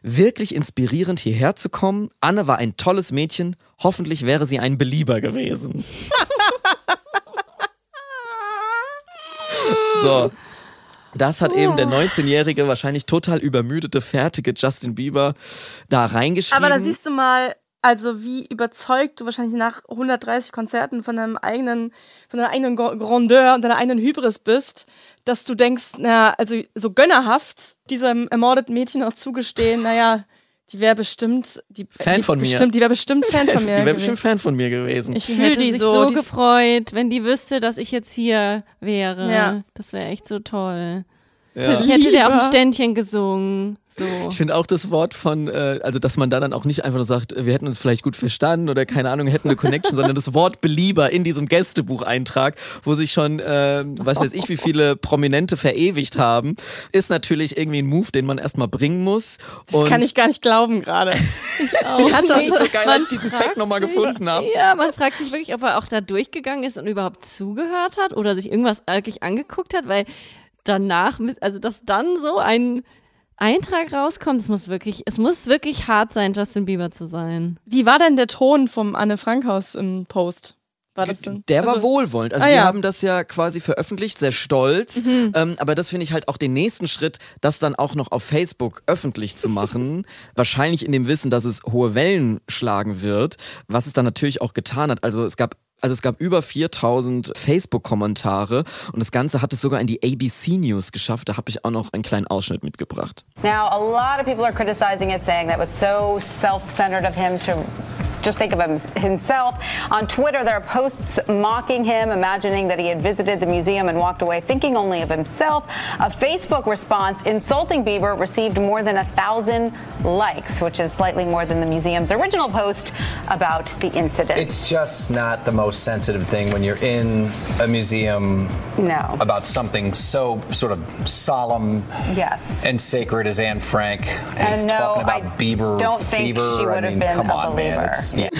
Wirklich inspirierend, hierher zu kommen. Anne war ein tolles Mädchen. Hoffentlich wäre sie ein Belieber gewesen. So. Das hat eben der neunzehnjährige, wahrscheinlich total übermüdete, fertige Justin Bieber da reingeschrieben. Aber da siehst du mal, also wie überzeugt du wahrscheinlich nach hundertdreißig Konzerten von deinem eigenen, von deiner eigenen Grandeur und deiner eigenen Hybris bist, dass du denkst, naja, also so gönnerhaft diesem ermordeten Mädchen auch zugestehen, naja, die wäre bestimmt die, Fan die von bestimmt, mir. Die wäre bestimmt Fan von mir. Die wäre bestimmt Fan von mir gewesen. Ich Ich fühle hätte die sich so. so die ist- gefreut, wenn die wüsste, dass ich jetzt hier wäre. Ja. Das wäre echt so toll. Ja. Ich hätte dir auch ein Lieber. Ständchen gesungen. So. Ich finde auch das Wort von, äh, also dass man da dann auch nicht einfach nur sagt, wir hätten uns vielleicht gut verstanden oder keine Ahnung, hätten eine Connection, sondern das Wort Belieber in diesem Gästebucheintrag, wo sich schon, äh, was weiß ich, wie viele Prominente verewigt haben, ist natürlich irgendwie ein Move, den man erstmal bringen muss. Das Und kann ich gar nicht glauben gerade. Auch hat das das ist so geil, als ich diesen fragt Fact nochmal sich- gefunden habe. Ja, man fragt sich wirklich, ob er auch da durchgegangen ist und überhaupt zugehört hat oder sich irgendwas wirklich angeguckt hat, weil danach, mit, also dass dann so ein Eintrag rauskommt, es muss wirklich, es muss wirklich hart sein, Justin Bieber zu sein. Wie war denn der Ton vom Anne Frankhaus im Post? War das denn? Der war Also- wohlwollend. Also Ah, wir ja. haben das ja quasi veröffentlicht, sehr stolz. Ähm, aber das finde ich halt auch den nächsten Schritt, das dann auch noch auf Facebook öffentlich zu machen. Wahrscheinlich in dem Wissen, dass es hohe Wellen schlagen wird, was es dann natürlich auch getan hat. Also es gab Also es gab über viertausend Facebook-Kommentare und das Ganze hat es sogar in die A B C News geschafft. Da habe ich auch noch einen kleinen Ausschnitt mitgebracht. Now, a lot of people are criticizing it, saying that was so self-centered of him to just think of him, himself. On Twitter, there are posts mocking him, imagining that he had visited the museum and walked away thinking only of himself. A Facebook response insulting Bieber received more than a thousand likes, which is slightly more than the museum's original post about the incident. It's just not the most sensitive thing when you're in a museum No. about something so sort of solemn Yes. and sacred as Anne Frank. And, And he's no, talking about I Bieber don't think fever. she would I have mean, been come a on, believer. man. It's, Yeah.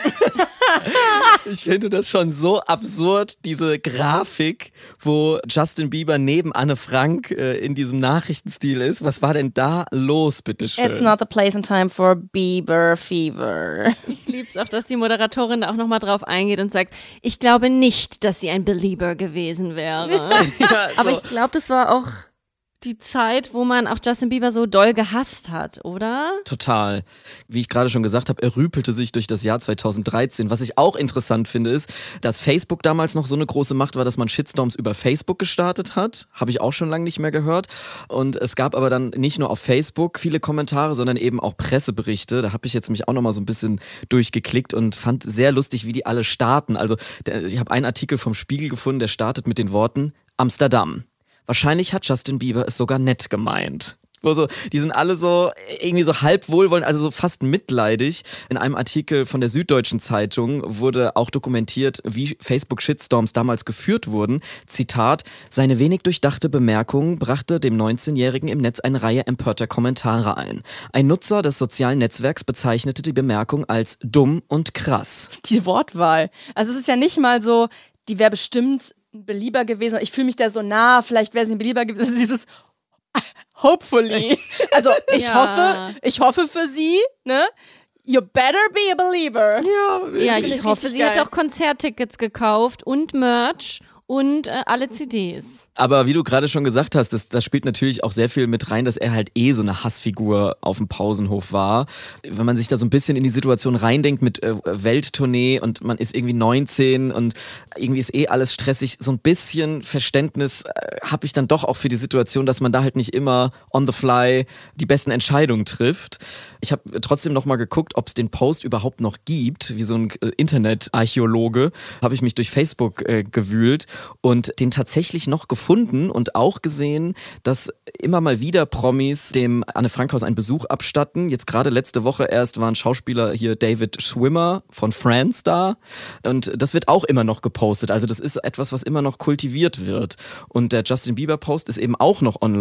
Ich finde das schon so absurd, diese Grafik, wo Justin Bieber neben Anne Frank äh, in diesem Nachrichtenstil ist. Was war denn da los, bitteschön? It's not the place and time for Bieber Fever. Ich lieb's auch, dass die Moderatorin da auch nochmal drauf eingeht und sagt, ich glaube nicht, dass sie ein Belieber gewesen wäre. Ja, so. Aber ich glaube, das war auch die Zeit, wo man auch Justin Bieber so doll gehasst hat, oder? Total. Wie ich gerade schon gesagt habe, er rüpelte sich durch das Jahr zweitausenddreizehn. Was ich auch interessant finde, ist, dass Facebook damals noch so eine große Macht war, dass man Shitstorms über Facebook gestartet hat. Habe ich auch schon lange nicht mehr gehört. Und es gab aber dann nicht nur auf Facebook viele Kommentare, sondern eben auch Presseberichte. Da habe ich jetzt mich auch nochmal so ein bisschen durchgeklickt und fand sehr lustig, wie die alle starten. Also der, ich habe einen Artikel vom Spiegel gefunden, der startet mit den Worten Amsterdam. Wahrscheinlich hat Justin Bieber es sogar nett gemeint. Also, die sind alle so irgendwie so halb wohlwollend, also so fast mitleidig. In einem Artikel von der Süddeutschen Zeitung wurde auch dokumentiert, wie Facebook-Shitstorms damals geführt wurden. Zitat: Seine wenig durchdachte Bemerkung brachte dem neunzehnjährigen im Netz eine Reihe empörter Kommentare ein. Ein Nutzer des sozialen Netzwerks bezeichnete die Bemerkung als dumm und krass. Die Wortwahl. Also es ist ja nicht mal so, die wäre bestimmt ein Belieber gewesen. Ich fühle mich da so nah, vielleicht wäre sie ein Belieber gewesen. Dieses hopefully. Also ich Ja. hoffe, ich hoffe für sie, ne? You better be a believer. Ja, Ja, Finde ich ich hoffe, richtig sie hat geil. auch Konzerttickets gekauft und Merch und äh, alle C Ds. Aber wie du gerade schon gesagt hast, das, das spielt natürlich auch sehr viel mit rein, dass er halt eh so eine Hassfigur auf dem Pausenhof war. Wenn man sich da so ein bisschen in die Situation reindenkt mit äh, Welttournee und man ist irgendwie neunzehn und irgendwie ist eh alles stressig, so ein bisschen Verständnis äh, habe ich dann doch auch für die Situation, dass man da halt nicht immer on the fly die besten Entscheidungen trifft. Ich habe trotzdem noch mal geguckt, ob es den Post überhaupt noch gibt, wie so ein äh, Internetarchäologe, habe ich mich durch Facebook äh, gewühlt und den tatsächlich noch gefunden und auch gesehen, dass immer mal wieder Promis dem Anne Frankhaus einen Besuch abstatten. Jetzt gerade letzte Woche erst war ein Schauspieler hier, David Schwimmer von Friends da und das wird auch immer noch gepostet. Also das ist etwas, was immer noch kultiviert wird. Und der Justin Bieber Post ist eben auch noch online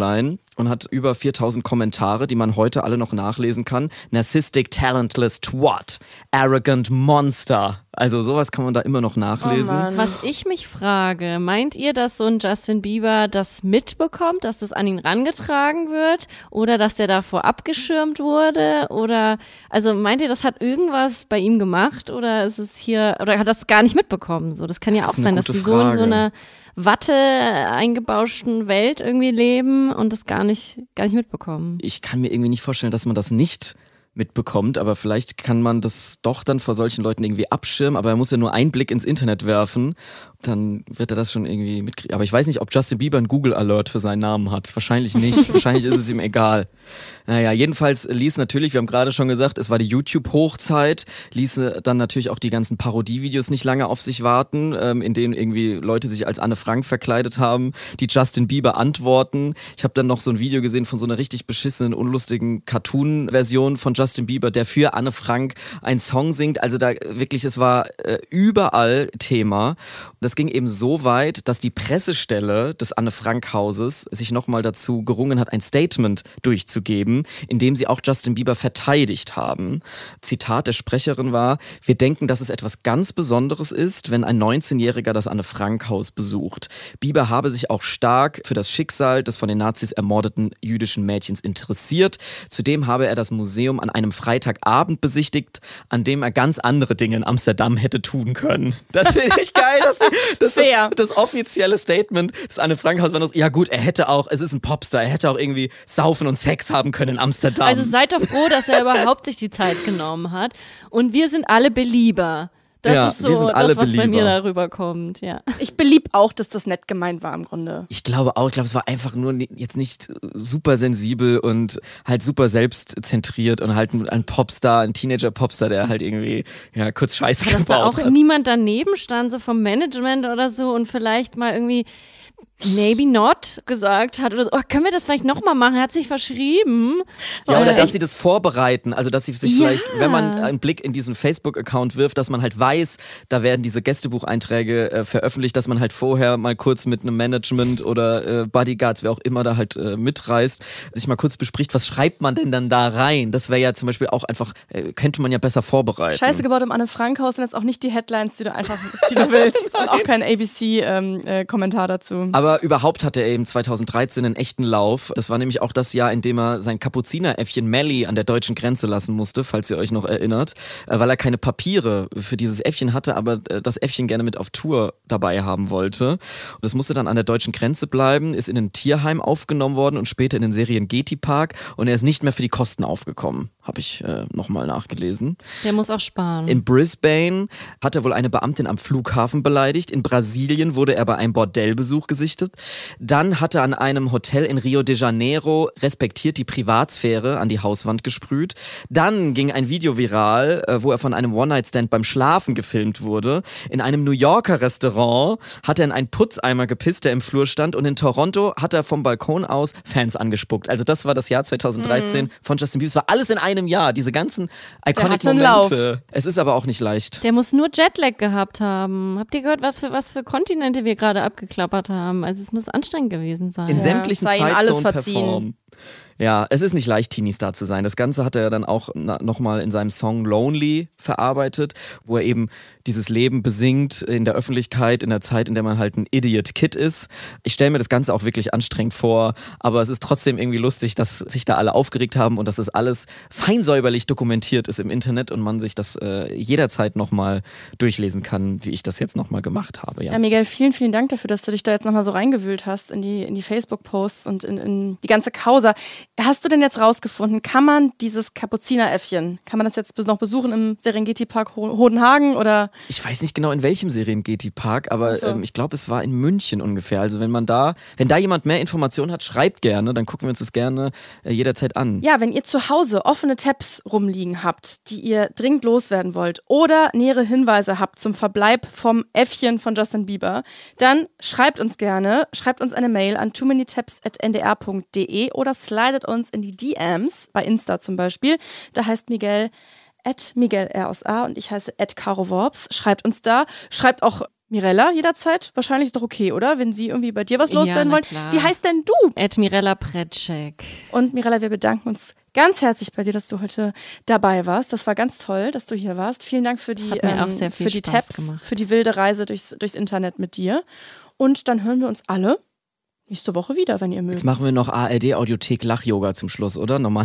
und hat über viertausend Kommentare, die man heute alle noch nachlesen kann. Narcissistic, talentless, twat, arrogant monster. Also sowas kann man da immer noch nachlesen. Oh Was ich mich frage, meint ihr, dass so ein Justin Bieber das mitbekommt, dass das an ihn rangetragen wird oder dass der davor abgeschirmt wurde? Oder also meint ihr, das hat irgendwas bei ihm gemacht oder ist es hier oder hat das gar nicht mitbekommen? So, das kann Das ja auch ist eine sein, dass gute die so in so Frage. einer Watte eingebauschten Welt irgendwie leben und das gar nicht, gar nicht mitbekommen. Ich kann mir irgendwie nicht vorstellen, dass man das nicht mitbekommt, aber vielleicht kann man das doch dann vor solchen Leuten irgendwie abschirmen, aber er muss ja nur einen Blick ins Internet werfen, dann wird er das schon irgendwie mitkriegen. Aber ich weiß nicht, ob Justin Bieber einen Google-Alert für seinen Namen hat. Wahrscheinlich nicht. Wahrscheinlich ist es ihm egal. Naja, jedenfalls ließ natürlich, wir haben gerade schon gesagt, es war die YouTube-Hochzeit, ließ dann natürlich auch die ganzen Parodievideos nicht lange auf sich warten, ähm, in denen irgendwie Leute sich als Anne Frank verkleidet haben, die Justin Bieber antworten. Ich habe dann noch so ein Video gesehen von so einer richtig beschissenen, unlustigen Cartoon-Version von Justin Bieber, der für Anne Frank einen Song singt. Also da wirklich, es war äh, überall Thema. Das ging eben so weit, dass die Pressestelle des Anne-Frank-Hauses sich nochmal dazu gerungen hat, ein Statement durchzugeben, in dem sie auch Justin Bieber verteidigt haben. Zitat der Sprecherin war: Wir denken, dass es etwas ganz Besonderes ist, wenn ein neunzehnjähriger das Anne-Frank-Haus besucht. Bieber habe sich auch stark für das Schicksal des von den Nazis ermordeten jüdischen Mädchens interessiert. Zudem habe er das Museum an einem Freitagabend besichtigt, an dem er ganz andere Dinge in Amsterdam hätte tun können. Das finde ich geil, dass das, Fair. das, das offizielle Statement des Anne-Frank-Hauses war noch, ja gut, er hätte auch, es ist ein Popstar, er hätte auch irgendwie saufen und Sex haben können in Amsterdam. Also seid doch froh, dass er überhaupt sich die Zeit genommen hat. Und wir sind alle Belieber. Das Ja, ist so wir sind alle das, was bei mir Belieber. darüber kommt, ja. Ich belieb auch, dass das nett gemeint war im Grunde. Ich glaube auch, ich glaube, es war einfach nur ni- jetzt nicht super sensibel und halt super selbstzentriert und halt ein, ein Popstar, ein Teenager-Popstar, der halt irgendwie ja kurz Scheiße Dass da gebaut auch hat. niemand daneben stand, so vom Management oder so und vielleicht mal irgendwie maybe not gesagt hat oder so, oh, können wir das vielleicht nochmal machen? Er hat sich verschrieben. Ja, oder Äh, dass ich- sie das vorbereiten, also dass sie sich Ja. vielleicht, wenn man einen Blick in diesen Facebook-Account wirft, dass man halt weiß, da werden diese Gästebucheinträge äh, veröffentlicht, dass man halt vorher mal kurz mit einem Management oder äh, Bodyguards, wer auch immer da halt äh, mitreist, sich mal kurz bespricht, was schreibt man denn dann da rein? Das wäre ja zum Beispiel auch einfach, äh, könnte man ja besser vorbereiten. Scheiße gebaut im Anne-Frank-Haus sind jetzt auch nicht die Headlines, die du einfach, die du willst. Und auch kein A B C-Kommentar dazu. Aber überhaupt hatte er eben zweitausenddreizehn einen echten Lauf. Das war nämlich auch das Jahr, in dem er sein Kapuzineräffchen Melly an der deutschen Grenze lassen musste, falls ihr euch noch erinnert, äh, weil er keine Papiere für dieses Äffchen hatte, aber äh, das Äffchen gerne mit auf Tour dabei haben wollte. Und das musste dann an der deutschen Grenze bleiben, ist in ein Tierheim aufgenommen worden und später in den Seriengeti-Park und er ist nicht mehr für die Kosten aufgekommen, habe ich äh, nochmal nachgelesen. Der muss auch sparen. In Brisbane hat er wohl eine Beamtin am Flughafen beleidigt. In Brasilien wurde er bei einem Bordellbesuch gesichtet. Dann hat er an einem Hotel in Rio de Janeiro respektiert die Privatsphäre an die Hauswand gesprüht. Dann ging ein Video viral, äh, wo er von einem One-Night-Stand beim Schlafen gefilmt wurde. In einem New Yorker Restaurant hat er in einen Putzeimer gepisst, der im Flur stand. Und in Toronto hat er vom Balkon aus Fans angespuckt. Also das war das Jahr zweitausenddreizehn Mhm. von Justin Bieber. Es war alles in einem Jahr, diese ganzen iconic hatte einen Momente. Es ist aber auch nicht leicht. Der muss nur Jetlag gehabt haben. Habt ihr gehört, was für, was für Kontinente wir gerade abgeklappert haben? Also es muss anstrengend gewesen sein. In Ja, sämtlichen sei ihm alles Zeitzonen verziehen. performen. Ja, es ist nicht leicht, Teenie-Star zu sein. Das Ganze hat er dann auch nochmal in seinem Song Lonely verarbeitet, wo er eben dieses Leben besingt in der Öffentlichkeit, in der Zeit, in der man halt ein Idiot-Kid ist. Ich stelle mir das Ganze auch wirklich anstrengend vor, aber es ist trotzdem irgendwie lustig, dass sich da alle aufgeregt haben und dass das alles feinsäuberlich dokumentiert ist im Internet und man sich das äh, jederzeit nochmal durchlesen kann, wie ich das jetzt nochmal gemacht habe. Ja. Ja, Miguel, vielen, vielen Dank dafür, dass du dich da jetzt nochmal so reingewühlt hast in die, in die Facebook-Posts und in, in die ganze Causa. Hast du denn jetzt rausgefunden, kann man dieses Kapuzineräffchen, kann man das jetzt noch besuchen im Serengeti-Park Ho- Hodenhagen oder? Ich weiß nicht genau, in welchem Serengeti-Park, aber Ach so. ähm, ich glaube, es war in München ungefähr. Also wenn man da, wenn da jemand mehr Informationen hat, schreibt gerne, dann gucken wir uns das gerne äh, jederzeit an. Ja, wenn ihr zu Hause offene Tabs rumliegen habt, die ihr dringend loswerden wollt oder nähere Hinweise habt zum Verbleib vom Äffchen von Justin Bieber, dann schreibt uns gerne, schreibt uns eine Mail an too many tabs at n d r punkt d e oder slidet uns in die D Ms, bei Insta zum Beispiel. Da heißt Miguel at Miguel R aus A und ich heiße at Caro Worps. Schreibt uns da, schreibt auch Mirella jederzeit. Wahrscheinlich ist doch okay, oder? Wenn sie irgendwie bei dir was loswerden ja, wollen. Klar. Wie heißt denn du? Ed Mirella Pretschek. Und Mirella, wir bedanken uns ganz herzlich bei dir, dass du heute dabei warst. Das war ganz toll, dass du hier warst. Vielen Dank für die, Hat mir ähm, auch sehr viel für die Spaß Tabs, gemacht. für die wilde Reise durchs, durchs Internet mit dir. Und dann hören wir uns alle nächste Woche wieder, wenn ihr mögt. Jetzt machen wir noch A R D-Audiothek Lach-Yoga zum Schluss, oder? Nochmal.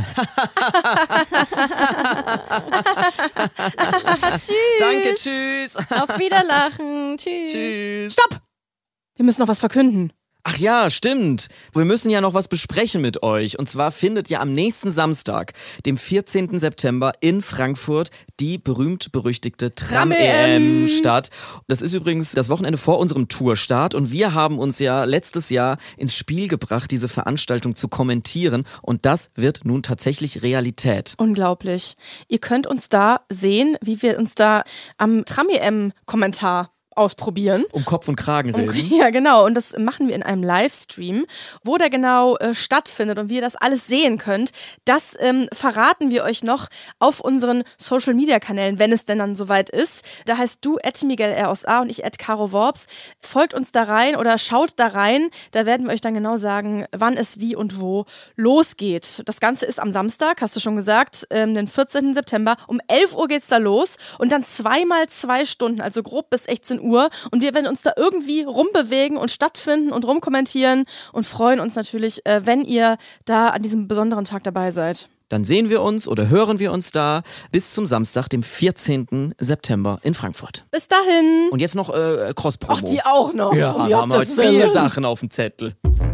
Tschüss. Danke, tschüss. Auf Wiederlachen. Tschüss. Tschüss. Stopp! Wir müssen noch was verkünden. Ach ja, stimmt. Wir müssen ja noch was besprechen mit euch. Und zwar findet ja am nächsten Samstag, dem vierzehnten September in Frankfurt, die berühmt-berüchtigte Tram-E M statt. Das ist übrigens das Wochenende vor unserem Tourstart. Und wir haben uns ja letztes Jahr ins Spiel gebracht, diese Veranstaltung zu kommentieren. Und das wird nun tatsächlich Realität. Unglaublich. Ihr könnt uns da sehen, wie wir uns da am Tram-E M-Kommentar ausprobieren. Um Kopf und Kragen reden. Um, ja, genau. Und das machen wir in einem Livestream. Wo der genau äh, stattfindet und wie ihr das alles sehen könnt, das ähm, verraten wir euch noch auf unseren Social-Media-Kanälen, wenn es denn dann soweit ist. Da heißt du at Miguel R aus A und ich at Caro Worps. Folgt uns da rein oder schaut da rein. Da werden wir euch dann genau sagen, wann es wie und wo losgeht. Das Ganze ist am Samstag, hast du schon gesagt, ähm, den vierzehnten September. Um elf Uhr geht's da los und dann zweimal zwei Stunden, also grob bis sechzehn Uhr. Und wir werden uns da irgendwie rumbewegen und stattfinden und rumkommentieren und freuen uns natürlich, äh, wenn ihr da an diesem besonderen Tag dabei seid. Dann sehen wir uns oder hören wir uns da bis zum Samstag, dem vierzehnten September in Frankfurt. Bis dahin. Und jetzt noch äh, Cross-Promo. Ach, die auch noch. Ja, um wir haben heute Gottes viele Willen. Sachen auf dem Zettel.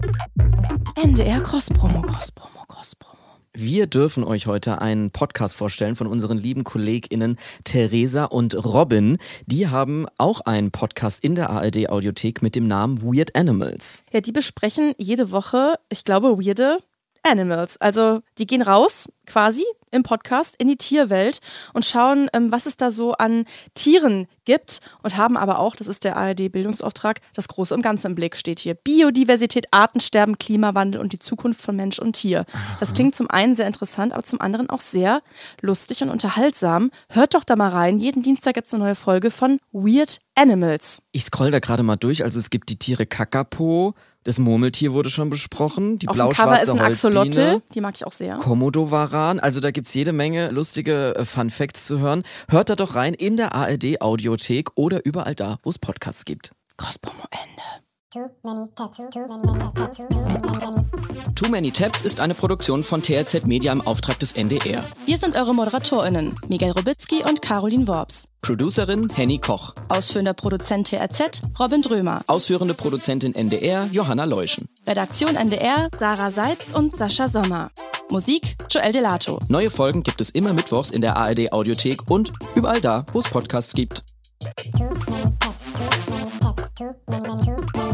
N D R Cross-Promo, Cross-Promo, Cross-Promo. Wir dürfen euch heute einen Podcast vorstellen von unseren lieben KollegInnen Theresa und Robin. Die haben auch einen Podcast in der A R D-Audiothek mit dem Namen Weird Animals. Ja, die besprechen jede Woche, ich glaube, weirde Animals. Also die gehen raus quasi im Podcast in die Tierwelt und schauen, ähm, was es da so an Tieren gibt und haben aber auch, das ist der A R D-Bildungsauftrag, das Große und Ganze im Blick steht hier. Biodiversität, Artensterben, Klimawandel und die Zukunft von Mensch und Tier. Das klingt zum einen sehr interessant, aber zum anderen auch sehr lustig und unterhaltsam. Hört doch da mal rein. Jeden Dienstag gibt es eine neue Folge von Weird Animals. Ich scroll da gerade mal durch. Also es gibt die Tiere Kakapo, das Murmeltier wurde schon besprochen, die Auf dem Cover blau-schwarze ist ein Holzbiene, Axolotl, die mag ich auch sehr. Komodowaran. Also da gibt's jede Menge lustige äh, Fun Facts zu hören. Hört da doch rein in der A R D-Audiothek oder überall da, wo es Podcasts gibt. Cross-Promo Ende. Too many tabs, too many tabs, too many tabs. Too Many Tabs ist eine Produktion von T R Z Media im Auftrag des N D R. Wir sind eure ModeratorInnen, Miguel Robitzky und Caroline Worps. Producerin Henny Koch. Ausführender Produzent T R Z, Robin Drömer. Ausführende Produzentin N D R, Johanna Leuschen. Redaktion N D R, Sarah Seitz und Sascha Sommer. Musik, Joel Delato. Neue Folgen gibt es immer mittwochs in der A R D-Audiothek und überall da, wo es Podcasts gibt. Too many tabs, too many tabs, too many, too many.